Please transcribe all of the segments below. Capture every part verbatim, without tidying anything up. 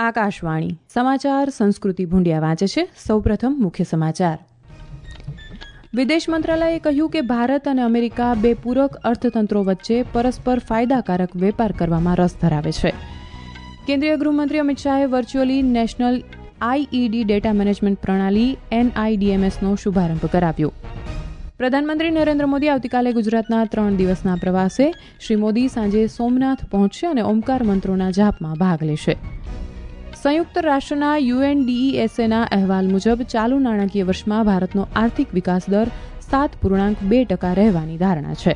આકાશવાણી સમાચાર સંસ્કૃતિ ભુંડિયા વાંચે છે. સૌપ્રથમ મુખ્ય સમાચાર. વિદેશ મંત્રાલયે કહ્યું કે ભારત અને અમેરિકા બે પૂરક અર્થતંત્રો વચ્ચે પરસ્પર ફાયદાકારક વેપાર કરવામાં રસ ધરાવે છે. કેન્દ્રીય ગૃહમંત્રી અમિત શાહે virtually national IED data management પ્રણાલી એનઆઈડીએમએસનો શુભારંભ કરાવ્યો. પ્રધાનમંત્રી નરેન્દ્ર મોદી આવતીકાલે ગુજરાતના ત્રણ દિવસના પ્રવાસે. શ્રી મોદી સાંજે સોમનાથ પહોંચશે અને ઓમકાર મંત્રોના જાપમાં ભાગ લેશે. સંયુક્ત રાષ્ટ્રના યુએનડીઈએસએના અહેવાલ મુજબ ચાલુ નાણાકીય વર્ષમાં ભારતનો આર્થિક વિકાસ દર સાત પૂર્ણાંક બે ટકા રહેવાની ધારણા છે.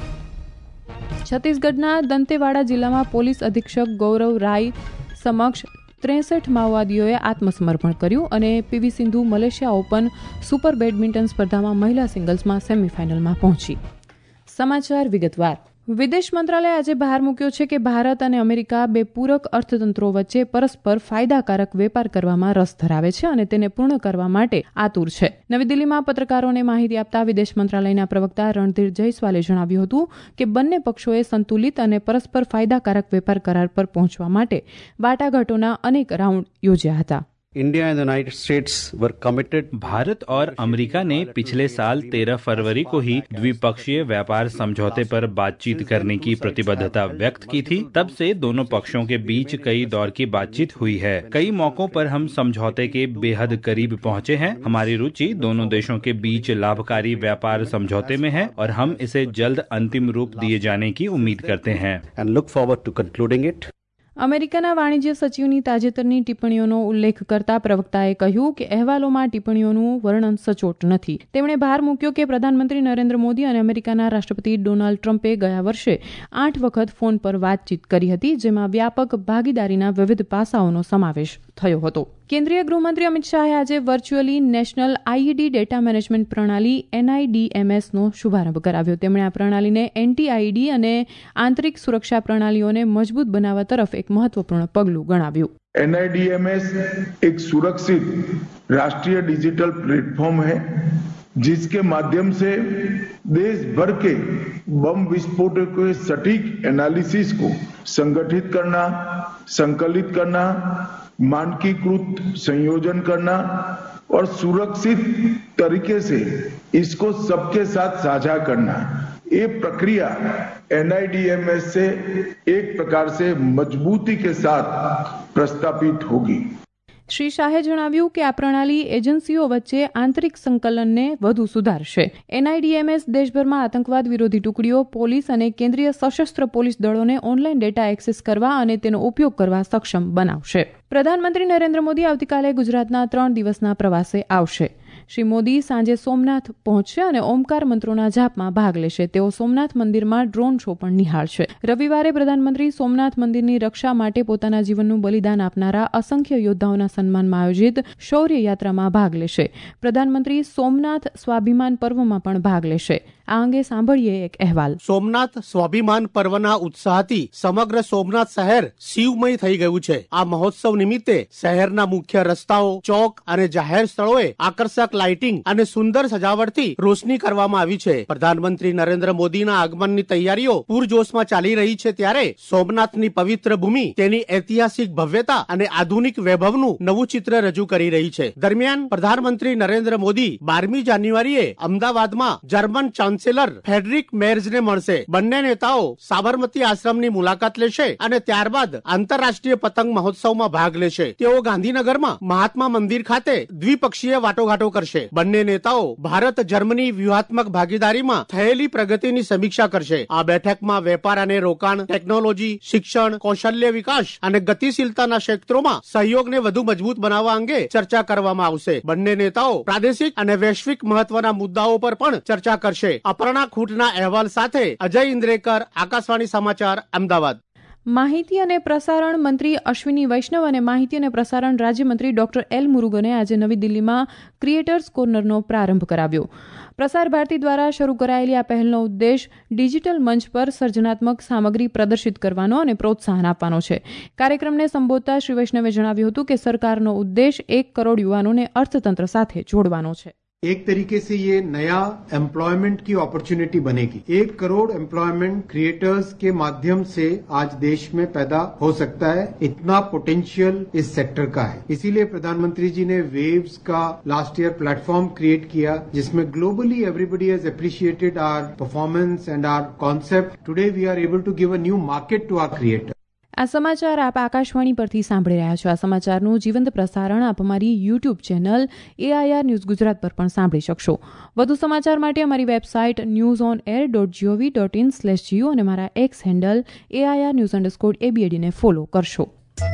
છત્તીસગઢના દંતેવાડા જિલ્લામાં પોલીસ અધિક્ષક ગૌરવ રાય સમક્ષ ત્રેસઠ માઓવાદીઓએ આત્મસમર્પણ કર્યું અને PV Sindhu Malaysia open super badminton સ્પર્ધામાં મહિલા સિંગલ્સમાં સેમીફાઇનલમાં પહોંચી. સમાચાર વિગતવાર. વિદેશ મંત્રાલયે આજે ભાર મૂક્યો છે કે ભારત અને અમેરિકા બે પૂરક અર્થતંત્રો વચ્ચે પરસ્પર ફાયદાકારક વેપાર કરવામાં રસ ધરાવે છે અને તેને પૂર્ણ કરવા માટે આતુર છે. નવી દિલ્હીમાં પત્રકારોને માહિતી આપતા વિદેશ મંત્રાલયના પ્રવક્તા રણધીર જયસ્વાલે જણાવ્યું હતું કે બંને પક્ષોએ સંતુલિત અને પરસ્પર ફાયદાકારક વેપાર કરાર પર પહોંચવા માટે વાટાઘાટોના અનેક રાઉન્ડ યોજ્યા હતા. India and United States were committed. भारत और अमेरिका ने पिछले साल तेरह फरवरी को ही द्विपक्षीय व्यापार समझौते पर बातचीत करने की प्रतिबद्धता व्यक्त की थी. तब से दोनों पक्षों के बीच कई दौर की बातचीत हुई है. कई मौकों पर हम समझौते के बेहद करीब पहुंचे हैं. हमारी रुचि दोनों देशों के बीच लाभकारी व्यापार समझौते में है और हम इसे जल्द अंतिम रूप दिए जाने की उम्मीद करते हैं. And look forward to concluding it. અમેરિકાના વાણિજ્ય સચિવની તાજેતરની ટિપ્પણીઓનો ઉલ્લેખ કરતા પ્રવક્તાએ કહ્યું કે અહેવાલોમાં ટિપ્પણીઓનું વર્ણન સચોટ નથી. તેમણે ભાર મૂક્યો કે પ્રધાનમંત્રી નરેન્દ્ર મોદી અને અમેરિકાના રાષ્ટ્રપતિ ડોનાલ્ડ ટ્રમ્પે ગયા વર્ષે આઠ વખત ફોન પર વાતચીત કરી હતી, જેમાં વ્યાપક ભાગીદારીના વિવિધ પાસાઓનો સમાવેશ થયો હતો. કેન્દ્રીય ગૃહમંત્રી અમિત શાહે આજે virtually national IED data management પ્રણાલી એનઆઈડીએમએસનો શુભારંભ કરાવ્યો. તેમણે આ પ્રણાલીને એન્ટી આઈઈડી અને આંતરિક સુરક્ષા પ્રણાલીઓને મજબૂત બનાવવા તરફ એક महत्वपूर्ण पगलू गणाव्યું. एनआईडीएमएस एक सुरक्षित राष्ट्रीय डिजिटल प्लेटफॉर्म है जिसके माध्यम से देश भर के बम विस्फोटों के सटीक एनालिसिस को संगठित करना, संकलित करना, मानकीकृत संयोजन करना और सुरक्षित तरीके से इसको सबके साथ साझा करना, ये प्रक्रिया एनआईडीएमएस से एक प्रकार से मजबूती के साथ प्रस्तापित होगी. શ્રી શાહે જણાવ્યું કે આ પ્રણાલી એજન્સીઓ વચ્ચે આંતરિક સંકલનને વધુ સુધારશે. એનઆઈડીએમએસ દેશભરમાં આતંકવાદ વિરોધી ટુકડીઓ, પોલીસ અને કેન્દ્રીય સશસ્ત્ર પોલીસ દળોને ઓનલાઈન ડેટા એક્સેસ કરવા અને તેનો ઉપયોગ કરવા સક્ષમ બનાવશે. પ્રધાનમંત્રી નરેન્દ્ર મોદી આવતીકાલે ગુજરાતના ત્રણ દિવસના પ્રવાસે આવશે. શ્રી મોદી સાંજે સોમનાથ પહોંચશે અને ઓમકાર મંત્રોના જાપમાં ભાગ લેશે. તેઓ સોમનાથ મંદિરમાં ડ્રોન શો પણ નિહાળશે. રવિવારે પ્રધાનમંત્રી સોમનાથ મંદિરની રક્ષા માટે પોતાના જીવનનું બલિદાન આપનારા અસંખ્ય યોદ્ધાઓના સન્માનમાં આયોજિત શૌર્ય યાત્રામાં ભાગ લેશે. પ્રધાનમંત્રી સોમનાથ સ્વાભિમાન પર્વમાં પણ ભાગ લેશે. આ અંગે સાંભળીએ એક અહેવાલ. સોમનાથ સ્વાભિમાન પર્વના ઉત્સાહથી સમગ્ર સોમનાથ શહેર શિવમય થઈ ગયું છે. આ મહોત્સવ નિમિત્તે શહેરના મુખ્ય રસ્તાઓ, ચોક અને જાહેર સ્થળોએ આકર્ષક લાઇટિંગ અને સુંદર સજાવટથી રોશની કરવામાં આવી છે. પ્રધાનમંત્રી નરેન્દ્ર મોદીના આગમનની તૈયારીઓ પૂરજોશમાં ચાલી રહી છે, ત્યારે સોમનાથની પવિત્ર ભૂમિ તેની ઐતિહાસિક ભવ્યતા અને આધુનિક વૈભવનું નવું ચિત્ર રજૂ કરી રહી છે. દરમિયાન પ્રધાનમંત્રી નરેન્દ્ર મોદી બારમી જાન્યુઆરીએ અમદાવાદમાં જર્મન ચાન્સેલર ફેડરિક મેર્ઝને મળશે. બંને નેતાઓ સાબરમતી આશ્રમની મુલાકાત લેશે અને ત્યારબાદ આંતરરાષ્ટ્રીય પતંગ મહોત્સવમાં ભાગ લેશે. તેઓ ગાંધીનગરમાં મહાત્મા મંદિર ખાતે દ્વિપક્ષીય વાટોઘાટો કરશે. બંને નેતાઓ ભારત જર્મની વ્યૂહાત્મક ભાગીદારીમાં થયેલી પ્રગતિની સમીક્ષા કરશે. આ બેઠકમાં વેપાર અને રોકાણ, ટેકનોલોજી, શિક્ષણ, કૌશલ્ય વિકાસ અને ગતિશીલતાના ક્ષેત્રોમાં સહયોગને વધુ મજબૂત બનાવવા અંગે ચર્ચા કરવામાં આવશે. બંને નેતાઓ પ્રાદેશિક અને વૈશ્વિક મહત્વના મુદ્દાઓ પર પણ ચર્ચા કરશે. અપર્ણા ખૂંટના અહેવાલ સાથે અજય ઇન્દ્રેકર, આકાશવાણી સમાચાર, અમદાવાદ. માહિતી અને પ્રસારણ મંત્રી અશ્વિની વૈષ્ણવ અને માહિતી અને પ્રસારણ રાજ્યમંત્રી ડોક્ટર એલ મુરુગને આજે નવી દિલ્હીમાં ક્રિએટર્સ કોર્નરનો પ્રારંભ કરાવ્યો. પ્રસાર ભારતી દ્વારા શરૂ કરાયેલી આ પહેલનો ઉદ્દેશ ડિજિટલ મંચ પર સર્જનાત્મક સામગ્રી પ્રદર્શિત કરવાનો અને પ્રોત્સાહન આપવાનો છે. કાર્યક્રમને સંબોધતા શ્રી વૈષ્ણવે જણાવ્યું હતું કે સરકારનો ઉદ્દેશ એક કરોડ યુવાનોને અર્થતંત્ર સાથે જોડવાનો છે. एक तरीके से ये नया एम्प्लॉयमेंट की अपॉर्चुनिटी बनेगी। एक करोड़ एम्प्लॉयमेंट क्रिएटर्स के माध्यम से आज देश में पैदा हो सकता है। इतना पोटेंशियल इस सेक्टर का है। इसीलिए प्रधानमंत्री जी ने वेव्स का लास्ट ईयर प्लेटफॉर्म क्रिएट किया, जिसमें globally everybody has appreciated our performance and our concept. Today we are able to give a new market to our creator. આ સમાચાર આપ આકાશવાણી પરથી સાંભળી રહ્યા છો. આ સમાચારનું જીવંત પ્રસારણ આપ અમારી YouTube channel AIR news Gujarat પર પણ સાંભળી શકશો. વધુ સમાચાર માટે અમારી website news on air dot G O V dot in slash જીઓ અને મારા X handle AIR news underscore એબીએડીને ફોલો કરશો.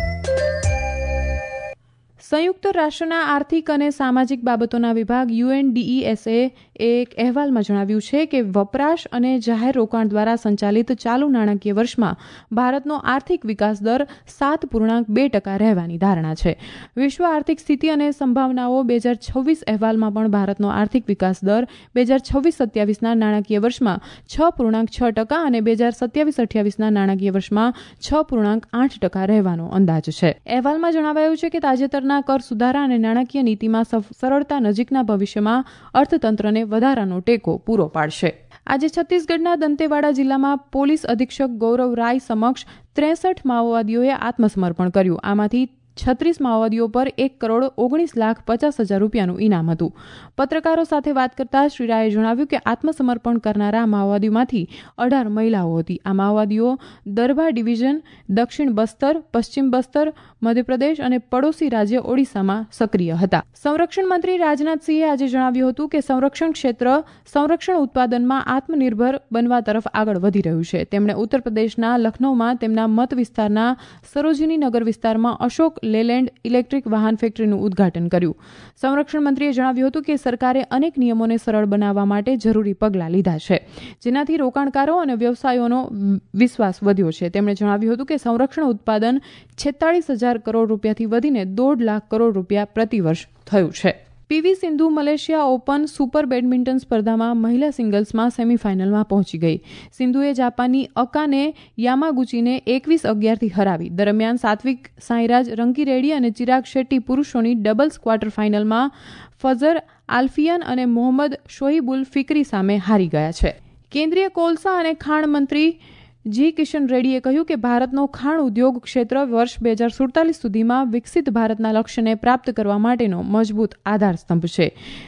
સંયુક્ત રાષ્ટ્રના આર્થિક અને સામાજિક બાબતોના વિભાગ યુએનડીઈએસએ એક અહેવાલમાં જણાવ્યું છે કે વપરાશ અને જાહેર રોકાણ દ્વારા સંચાલિત ચાલુ નાણાકીય વર્ષમાં ભારતનો આર્થિક વિકાસ દર સાત પૂર્ણાંક બે ટકા રહેવાની ધારણા છે. વિશ્વ આર્થિક સ્થિતિ અને સંભાવનાઓ બે હજાર છવ્વીસ અહેવાલમાં પણ ભારતનો આર્થિક વિકાસ દર બે હજાર છવ્વીસ સત્યાવીસના નાણાકીય વર્ષમાં છ પૂર્ણાંક છ ટકા અને બે હજાર સત્યાવીસ અઠ્યાવીસના નાણાકીય વર્ષમાં છ પૂર્ણાંક આઠ ટકા રહેવાનો અંદાજ છે. અહેવાલમાં જણાવાયું છે કે તાજેતરના કર સુધારા અને નાણાકીય નીતિમાં સરળતા નજીકના ભવિષ્યમાં અર્થતંત્રને વધારાનો ટેકો પૂરો પાડશે. આજે છત્તીસગઢના દંતેવાડા જિલ્લામાં પોલીસ અધિક્ષક ગૌરવ રાય સમક્ષ ત્રેસઠ માઓવાદીઓએ આત્મસમર્પણ કર્યું. આમાંથી છત્રીસ માઓવાદીઓ પર એક કરોડ ઓગણીસ લાખ પચાસ હજાર રૂપિયાનું ઇનામ હતું. પત્રકારો સાથે વાત કરતા શ્રી રાયે જણાવ્યું કે આત્મસમર્પણ કરનારા માઓવાદીઓમાંથી અઢાર મહિલાઓ હતી. આ માઓવાદીઓ દરભા ડિવિઝન, દક્ષિણ બસ્તર, પશ્ચિમ બસ્તર, મધ્યપ્રદેશ અને પડોશી રાજ્ય ઓડિશામાં સક્રિય હતા. સંરક્ષણ મંત્રી રાજનાથસિંહે આજે જણાવ્યું હતું કે સંરક્ષણ ક્ષેત્ર સંરક્ષણ ઉત્પાદનમાં આત્મનિર્ભર બનવા તરફ આગળ વધી રહ્યું છે. તેમણે ઉત્તર પ્રદેશના લખનૌમાં તેમના મત વિસ્તારના સરોજિની નગર વિસ્તારમાં અશોક લેલેન્ડ ઇલેક્ટ્રિક વાહન ફેક્ટરીનું ઉદ્ઘાટન કર્યું. સંરક્ષણ મંત્રીએ જણાવ્યું હતું કે સરકારે અનેક નિયમોને સરળ બનાવવા માટે જરૂરી પગલાં લીધા છે, જેનાથી રોકાણકારો અને વ્યવસાયોનો વિશ્વાસ વધ્યો છે. તેમણે જણાવ્યું હતું કે સંરક્ષણ ઉત્પાદન છેતાળીસ હજાર કરોડ રૂપિયાથી વધીને દોઢ લાખ કરોડ રૂપિયા પ્રતિવર્ષ થયું છે. PV Sindhu Malaysia open super badminton સ્પર્ધામાં મહિલા સિંગલ્સમાં સેમીફાઇનલમાં પહોંચી ગઈ. સિંધુએ જાપાનની અકાને યામાગુચીને એકવીસ અગિયારથી હરાવી. દરમિયાન સાત્વિક સાંઈરાજ રંકીરેડ્ડી અને ચિરાગ શેટ્ટી પુરુષોની ડબલ્સ ક્વાર્ટર ફાઇનલમાં ફઝર આલ્ફિયન અને મોહમ્મદ શોહિબુલ ફિકરી સામે હારી ગયા છે. કેન્દ્રીય કોલસા અને ખાણ મંત્રી જી કિશન રેડ્ડીએ કહ્યું કે ભારતનો ખાણ ઉદ્યોગ ક્ષેત્ર વર્ષ બે હજાર સુડતાલીસ સુધીમાં વિકસિત ભારતના લક્ષ્યને પ્રાપ્ત કરવા માટેનો મજબૂત આધારસ્તંભ છે.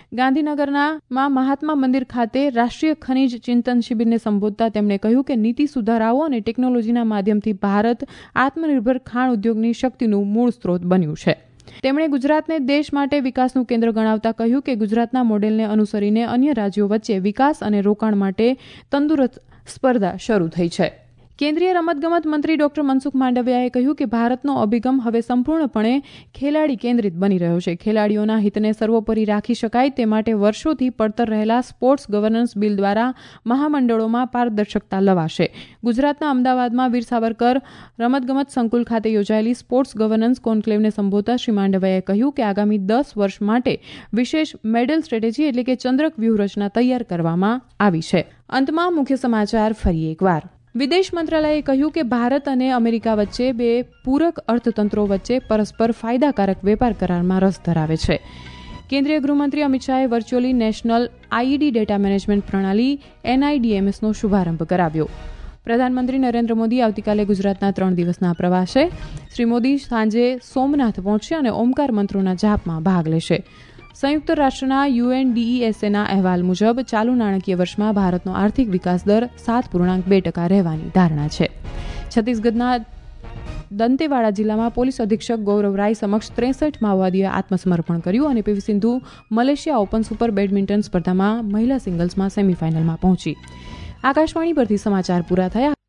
ગાંધીનગરના મહાત્મા મંદિર ખાતે રાષ્ટ્રીય ખનીજ ચિંતન શિબિરને સંબોધતા તેમણે કહ્યું કે નીતિ સુધારાઓ અને ટેકનોલોજીના માધ્યમથી ભારત આત્મનિર્ભર ખાણ ઉદ્યોગની શક્તિનું મૂળ સ્ત્રોત બન્યું છે. તેમણે ગુજરાતને દેશ માટે વિકાસનું કેન્દ્ર ગણાવતા કહ્યું કે ગુજરાતના મોડેલને અનુસરીને અન્ય રાજ્યો વચ્ચે વિકાસ અને રોકાણ માટે તંદુરસ્ત સ્પર્ધા શરૂ થઈ છે. કેન્દ્રીય રમતગમત મંત્રી ડોક્ટર મનસુખ માંડવિયાએ કહ્યું કે ભારતનો અભિગમ હવે સંપૂર્ણપણે ખેલાડી કેન્દ્રિત બની રહ્યો છે. ખેલાડીઓના હિતને સર્વોપરી રાખી શકાય તે માટે વર્ષોથી પડતર રહેલા સ્પોર્ટ્સ ગવર્નન્સ બિલ દ્વારા મહામંડળોમાં પારદર્શકતા લવાશે. ગુજરાતના અમદાવાદમાં વીર સાવરકર રમતગમત સંકુલ ખાતે યોજાયેલી સ્પોર્ટ્સ ગવર્નન્સ કોન્ક્લેવને સંબોધતા શ્રી માંડવિયાએ કહ્યું કે આગામી દસ વર્ષ માટે વિશેષ મેડલ સ્ટ્રેટેજી એટલે કે ચંદ્રક વ્યૂહરચના તૈયાર કરવામાં આવી છે. અંતમાં મુખ્ય સમાચાર ફરી એકવાર. વિદેશ મંત્રાલયે કહ્યું કે ભારત અને અમેરિકા વચ્ચે બે પૂરક અર્થતંત્રો વચ્ચે પરસ્પર ફાયદાકારક વેપાર કરારમાં રસ ધરાવે છે. કેન્દ્રીય ગૃહમંત્રી અમિત શાહે virtually national IED data management પ્રણાલી એનઆઈડીએમએસનો શુભારંભ કરાવ્યો. પ્રધાનમંત્રી નરેન્દ્ર મોદી આવતીકાલે ગુજરાતના ત્રણ દિવસના પ્રવાસે. શ્રી મોદી સાંજે સોમનાથ પહોંચશે અને ઓમકાર મંત્રોના જાપમાં ભાગ લેશે. સંયુક્ત રાષ્ટ્રના યુએનડીઈએસએના અહેવાલ મુજબ ચાલુ નાણાકીય વર્ષમાં ભારતનો આર્થિક વિકાસ દર સાત પૂર્ણાંક બે ટકા રહેવાની ધારણા છે. છત્તીસગઢના દંતેવાડા જિલ્લામાં પોલીસ અધિક્ષક ગૌરવ રાય સમક્ષ ત્રેસઠ માઓવાદીઓએ આત્મસમર્પણ કર્યું અને PV Sindhu Malaysia open super badminton સ્પર્ધામાં મહિલા સિંગલ્સમાં સેમીફાઇનલમાં પહોંચી. આકાશવાણી પરથી સમાચાર પૂરા થયા.